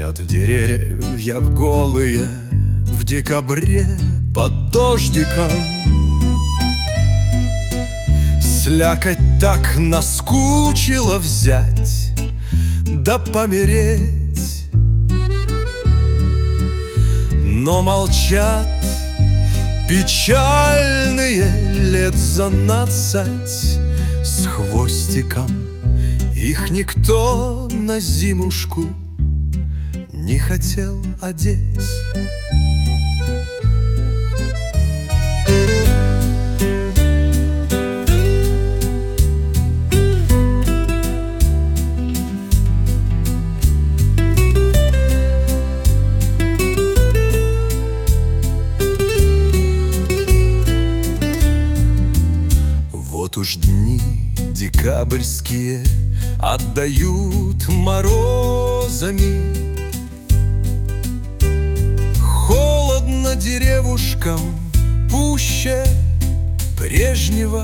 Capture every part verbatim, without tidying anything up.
Стоят деревья голые в декабре под дождиком. Слякоть так наскучила взять да помереть. Но молчат печальные лет за нацать с хвостиком. Их никто на зимушку не хотел одеть. Вот уж дни декабрьские отдают морозами. Холодно деревушкам пуще прежнего.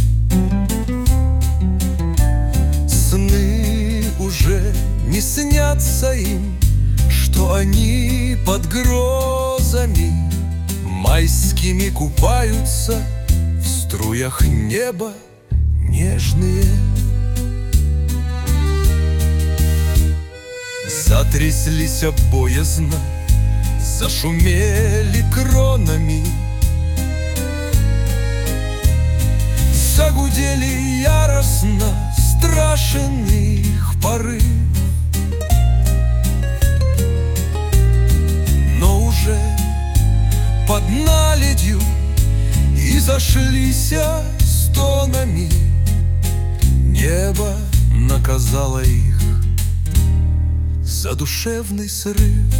Сны уже не снятся им, что они под грозами майскими купаются в струях неба нежные. Затряслись боязно, зашумели кронами, загудели яростно страшен их порыв. Но уже под наледью и зашлись стонами. Небо наказало их за душевный срыв.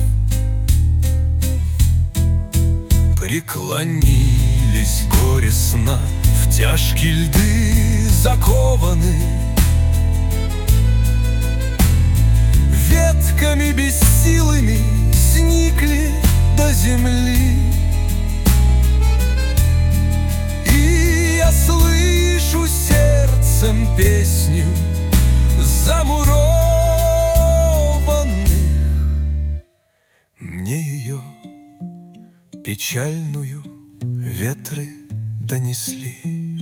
Преклонились горестно, в тяжкие льды закованы, ветками бессилыми сникли до земли. И я слышу сердцем песню замурованных. Мне ее печальную ветры донесли.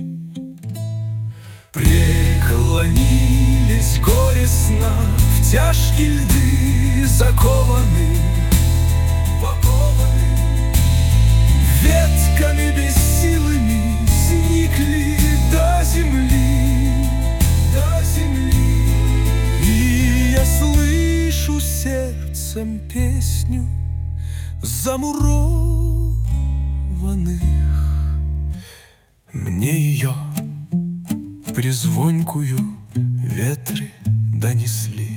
Преклонились горестно, в тяжкие льды закованы, покованы, ветками бессилыми сникли до земли, до земли. И я слышу сердцем песню замурованных. Мне ее призвонькую ветры донесли.